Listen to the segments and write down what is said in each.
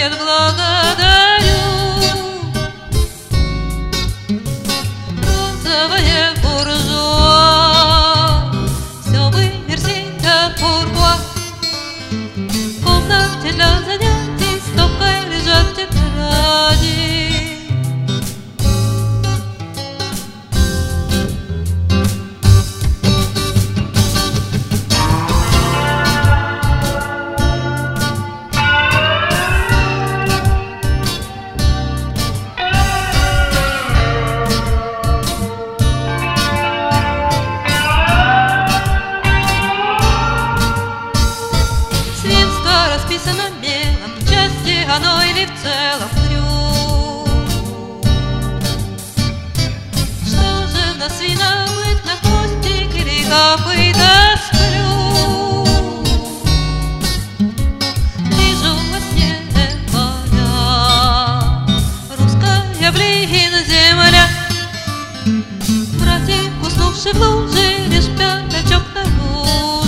свет благодарю. Розовая буржуа, все вы мерсите пурпуа. В комнате для занятий стопкой лежат тетради. Расписано мелом, в части оно или в целом трюк. Что же на свиновых, на хвостик или копыта сплю? Вижу во сне поля, русская блин земля. Братьев, уснувших в луже, лишь пятачок наружу.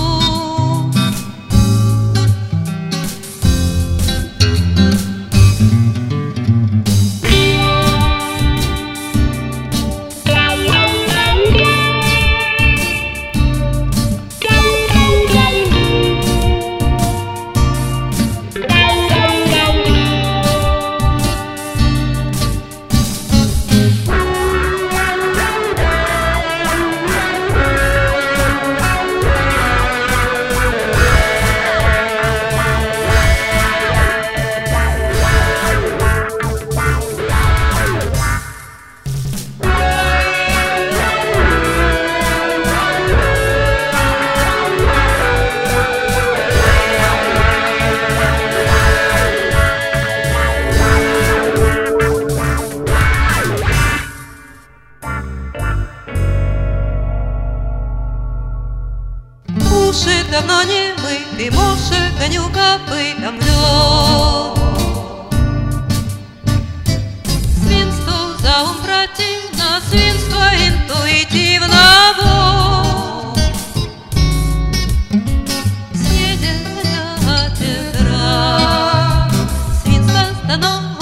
Уши давно не мыты, мошек гоню копытом в лед. Свинству за ум противно, свинство интуитивно. Вот съеденная тетрадь, свинство становится